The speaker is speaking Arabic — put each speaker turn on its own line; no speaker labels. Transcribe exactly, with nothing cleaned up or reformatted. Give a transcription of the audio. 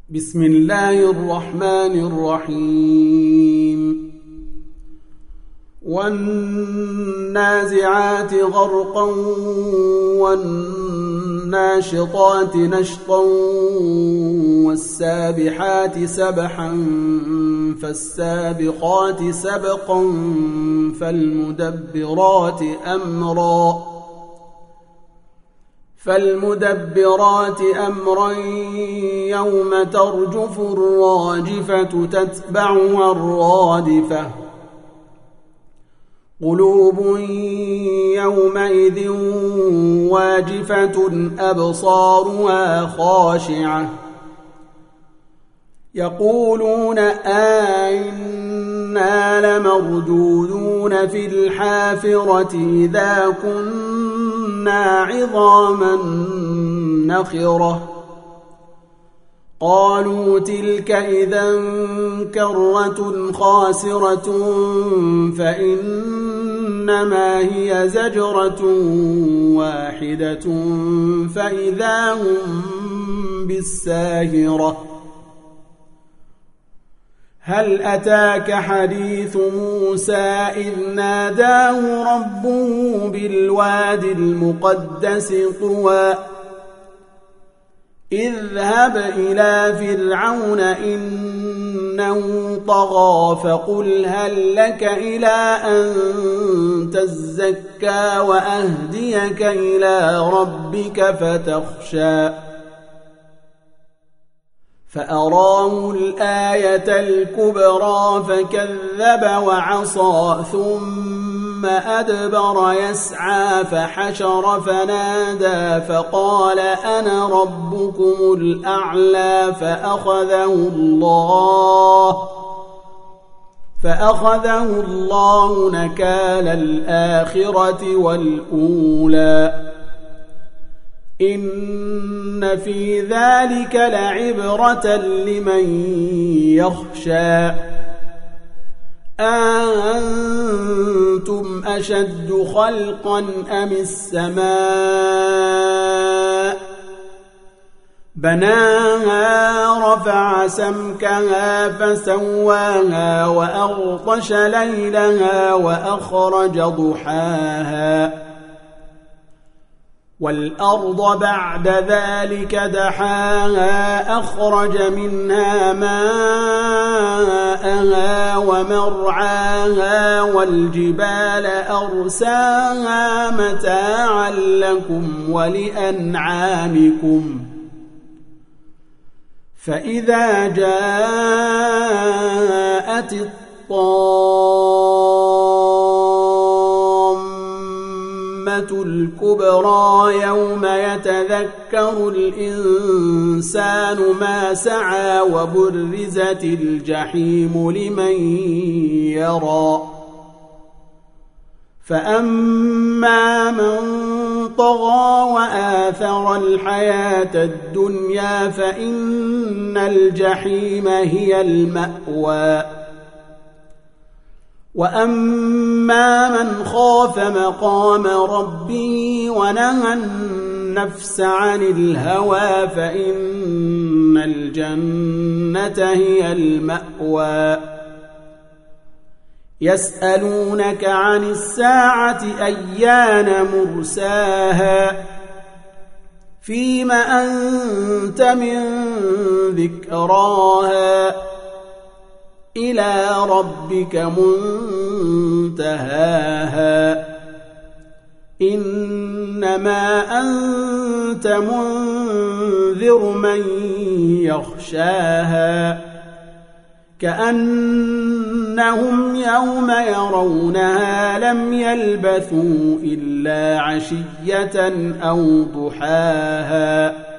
بسم الله الرحمن الرحيم والنازعات غرقا والناشطات نشطا والسابحات سبحا فالسابقات سبقا فالمدبرات أمرا فالمدبرات أمرا يوم ترجف الراجفة تتبعها الرادفة قلوب يومئذ واجفة أبصارها خاشعة يقولون أئنا لمردودون في الحافرة إذا كنا عظاما نخرة قالوا تلك إذا كرة خاسرة فإنما هي زجرة واحدة فإذا هم بالساهرة هل أتاك حديث موسى إذ ناداه ربه بالوادي المقدس طوى اذهب إلى فرعون إنه طغى فقل هل لك إلى أن تزكى وأهديك إلى ربك فتخشى فأراه الآية الكبرى فكذب وعصى ثم أدبر يسعى فحشر فنادى فقال أنا ربكم الأعلى فأخذه الله فأخذه الله نكال الآخرة والأولى إن في ذلك لعبرة لمن يخشى أأنتم أشد خلقا أم السماء بناها رفع سمكها فسواها وأغطش ليلها وأخرج ضحاها والأرض بعد ذلك دحاها أخرج منها ماءها ومرعاها والجبال أرساها متاعا لكم ولأنعامكم فإذا جاءت الطامة الكبرى يوم يتذكر الإنسان ما سعى وبرزت الجحيم لمن يرى فأما من طغى وآثر الحياة الدنيا فإن الجحيم هي المأوى وأما من خاف مقام ربه ونهى النفس عن الهوى فإن الجنة هي المأوى يسألونك عن الساعة أيان مرساها فيم أنت من ذكراها إلى ربك منتهاها إنما أنت منذر من يخشاها كأنهم يوم يرونها لم يلبثوا إلا عشية أو ضحاها